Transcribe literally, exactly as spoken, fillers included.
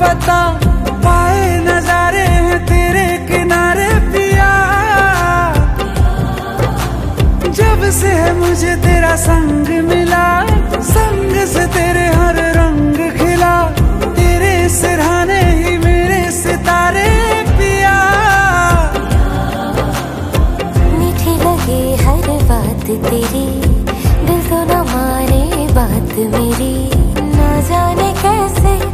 पता पाए नजारे हैं तेरे किनारे पिया। जब से है मुझे तेरा संग मिला, संग से तेरे हर रंग खिला, तेरे सिरहाने ही मेरे सितारे पिया। मीठी लगे हर बात तेरी, दिल तो न माने बात मेरी, ना जाने कैसे